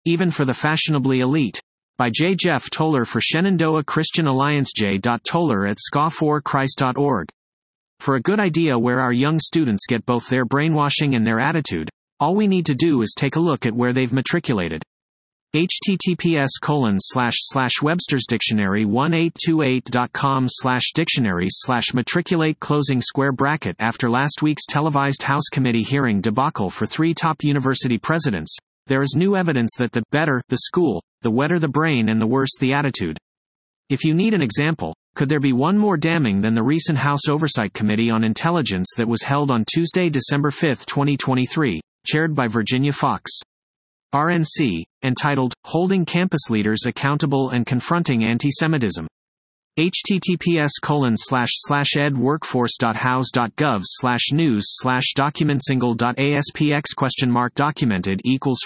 even for the fashionably elite. By J. Jeff Toller for Shenandoah Christian Alliance. j.toller@ska4christ.org. For a good idea where our young students get both their brainwashing and their attitude, all we need to do is take a look at where they've matriculated. https://webstersdictionary1828.com/dictionaries/matriculate. After last week's televised House Committee hearing debacle for 3 top university presidents, there is new evidence that the better the school, the wetter the brain and the worse the attitude. If you need an example, could there be one more damning than the recent House Oversight Committee on Intelligence that was held on Tuesday, December 5, 2023, chaired by Virginia Fox, RNC, entitled, Holding Campus Leaders Accountable and Confronting Anti-Semitism. https://edworkforce.house.gov/news/documentsingle.aspx?mark documented =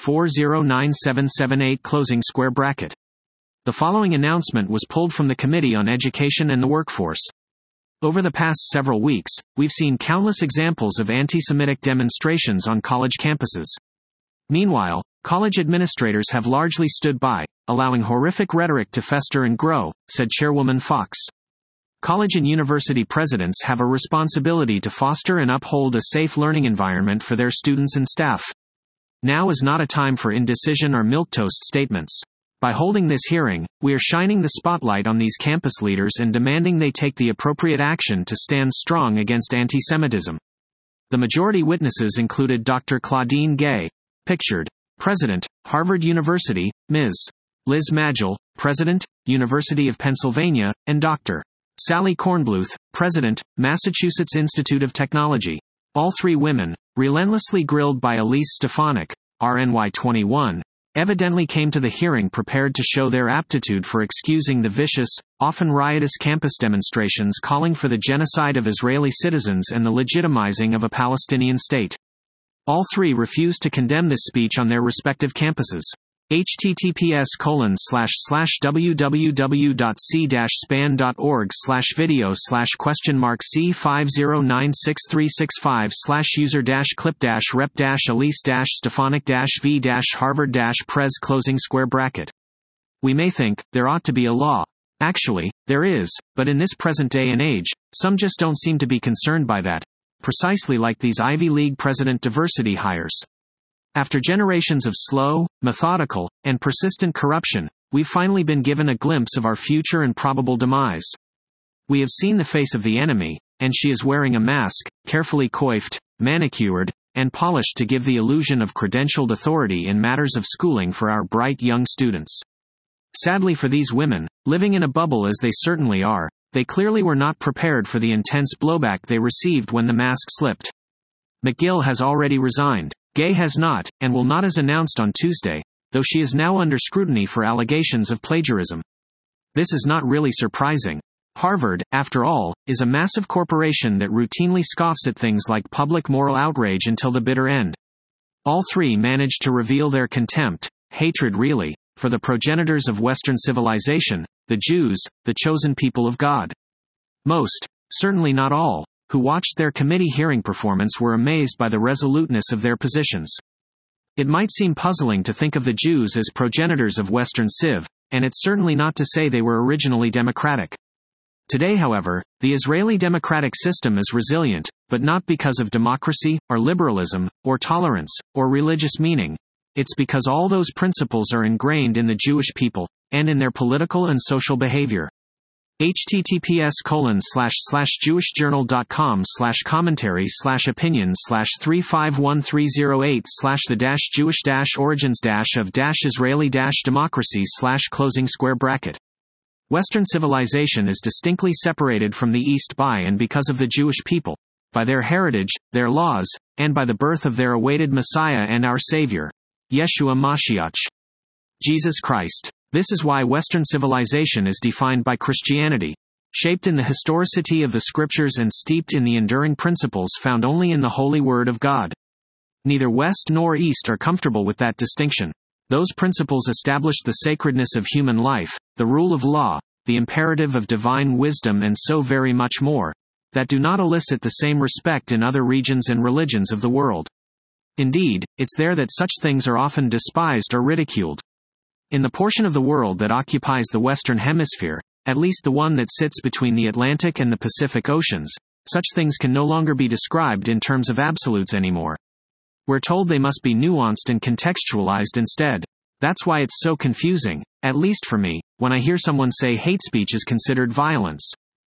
409778. The following announcement was pulled from the Committee on Education and the Workforce. Over the past several weeks, we've seen countless examples of anti-Semitic demonstrations on college campuses. Meanwhile, college administrators have largely stood by, allowing horrific rhetoric to fester and grow, said Chairwoman Fox. College and university presidents have a responsibility to foster and uphold a safe learning environment for their students and staff. Now is not a time for indecision or milquetoast statements. By holding this hearing, we are shining the spotlight on these campus leaders and demanding they take the appropriate action to stand strong against anti-Semitism. The majority witnesses included Dr. Claudine Gay, pictured, President, Harvard University, Ms. Liz Magel, President, University of Pennsylvania, and Dr. Sally Kornbluth, President, Massachusetts Institute of Technology. All 3 women, relentlessly grilled by Elise Stefanik, RNY 21, evidently came to the hearing prepared to show their aptitude for excusing the vicious, often riotous campus demonstrations calling for the genocide of Israeli citizens and the legitimizing of a Palestinian state. All 3 refused to condemn this speech on their respective campuses. https://www.c-span.org/video/question mark C50963365/user-clip-rep-Harvard-Pres. We may think, there ought to be a law. Actually, there is, but in this present day and age, some just don't seem to be concerned by that. Precisely like these Ivy League president diversity hires. After generations of slow, methodical, and persistent corruption, we've finally been given a glimpse of our future and probable demise. We have seen the face of the enemy, and she is wearing a mask, carefully coiffed, manicured, and polished to give the illusion of credentialed authority in matters of schooling for our bright young students. Sadly for these women, living in a bubble as they certainly are, they clearly were not prepared for the intense blowback they received when the mask slipped. McGill has already resigned. Gay has not, and will not as announced on Tuesday, though she is now under scrutiny for allegations of plagiarism. This is not really surprising. Harvard, after all, is a massive corporation that routinely scoffs at things like public moral outrage until the bitter end. All 3 managed to reveal their contempt, hatred really, for the progenitors of Western civilization, the Jews, the chosen people of God. Most, certainly not all, who watched their committee hearing performance were amazed by the resoluteness of their positions. It might seem puzzling to think of the Jews as progenitors of Western civ, and it's certainly not to say they were originally democratic. Today, however, the Israeli democratic system is resilient, but not because of democracy, or liberalism, or tolerance, or religious meaning. It's because all those principles are ingrained in the Jewish people, and in their political and social behavior. https://commentary/opinions/35130/the-Jewish-origins-of-Israeli-democracy/. Western civilization is distinctly separated from the East by and because of the Jewish people, by their heritage, their laws, and by the birth of their awaited Messiah and our Savior, Yeshua Mashiach, Jesus Christ. This is why Western civilization is defined by Christianity, shaped in the historicity of the Scriptures and steeped in the enduring principles found only in the Holy Word of God. Neither West nor East are comfortable with that distinction. Those principles establish the sacredness of human life, the rule of law, the imperative of divine wisdom and so very much more, that do not elicit the same respect in other regions and religions of the world. Indeed, it's there that such things are often despised or ridiculed. In the portion of the world that occupies the Western Hemisphere, at least the one that sits between the Atlantic and the Pacific Oceans, such things can no longer be described in terms of absolutes anymore. We're told they must be nuanced and contextualized instead. That's why it's so confusing, at least for me, when I hear someone say hate speech is considered violence.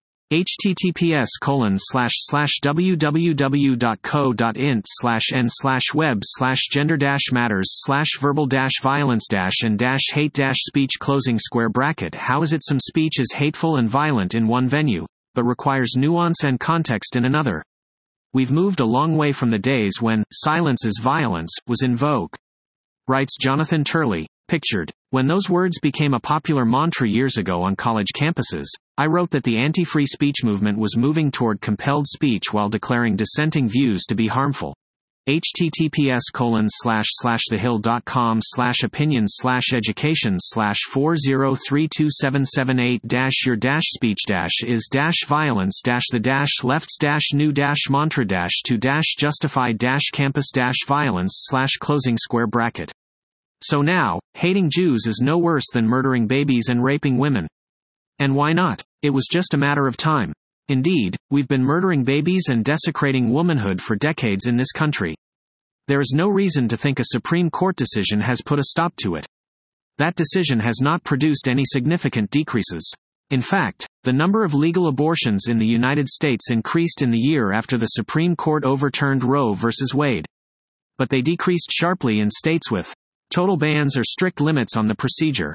https://www.co.int/n/web/gender-matters/verbal-violence-and-hate-speech How is it some speech is hateful and violent in one venue, but requires nuance and context in another? We've moved a long way from the days when silence is violence was in vogue. Writes Jonathan Turley, pictured. When those words became a popular mantra years ago on college campuses, I wrote that the anti-free speech movement was moving toward compelled speech while declaring dissenting views to be harmful. https://thehill.com/opinions/education/4032778-your-speech-is-violence-left-new-mantra-to-demonstrate. So now, hating Jews is no worse than murdering babies and raping women. And why not? It was just a matter of time. Indeed, we've been murdering babies and desecrating womanhood for decades in this country. There is no reason to think a Supreme Court decision has put a stop to it. That decision has not produced any significant decreases. In fact, the number of legal abortions in the United States increased in the year after the Supreme Court overturned Roe v. Wade. But they decreased sharply in states with total bans or strict limits on the procedure.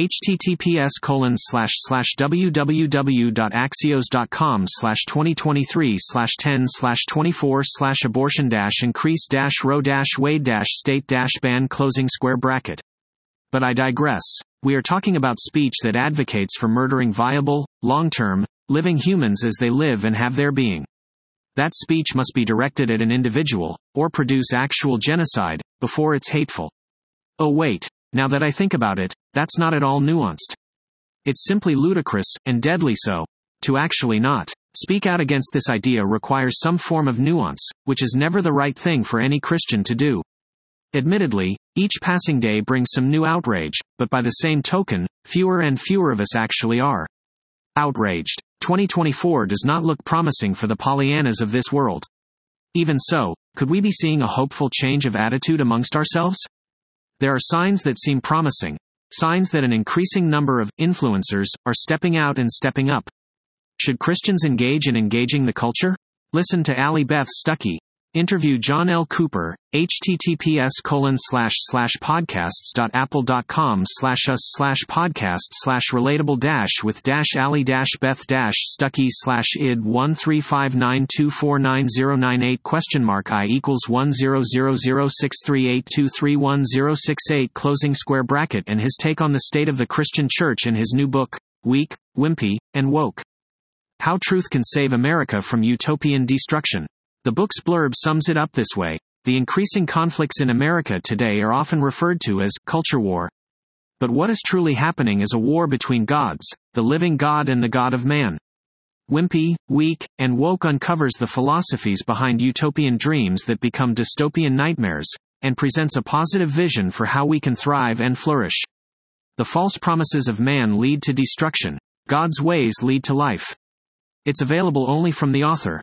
https://www.axios.com/2023/10/24/abortion-increase-roe-wade-state-ban. But I digress. We are talking about speech that advocates for murdering viable, long-term, living humans as they live and have their being. That speech must be directed at an individual, or produce actual genocide, before it's hateful. Oh wait, now that I think about it, that's not at all nuanced. It's simply ludicrous, and deadly so. To actually not speak out against this idea requires some form of nuance, which is never the right thing for any Christian to do. Admittedly, each passing day brings some new outrage, but by the same token, fewer and fewer of us actually are outraged. 2024 does not look promising for the Pollyannas of this world. Even so, could we be seeing a hopeful change of attitude amongst ourselves? There are signs that seem promising. Signs that an increasing number of influencers are stepping out and stepping up. Should Christians engage in engaging the culture? Listen to Allie Beth Stuckey. Interview John L. Cooper, https://podcast.apple.com/relatable-with-ali-beth-stuckey/id13592490988 and his take on the state of the Christian church in his new book, Weak, Wimpy, and Woke. How Truth Can Save America from Utopian Destruction. The book's blurb sums it up this way: the increasing conflicts in America today are often referred to as culture war. But what is truly happening is a war between gods, the living God and the God of man. Wimpy, Weak, and Woke uncovers the philosophies behind utopian dreams that become dystopian nightmares, and presents a positive vision for how we can thrive and flourish. The false promises of man lead to destruction. God's ways lead to life. It's available only from the author.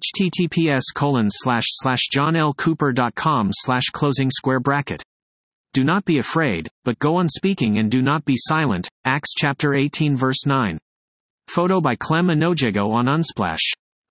https://johnlcooper.com/. Do not be afraid, but go on speaking and do not be silent. Acts chapter 18 verse 9. Photo by Clem Anojego on Unsplash.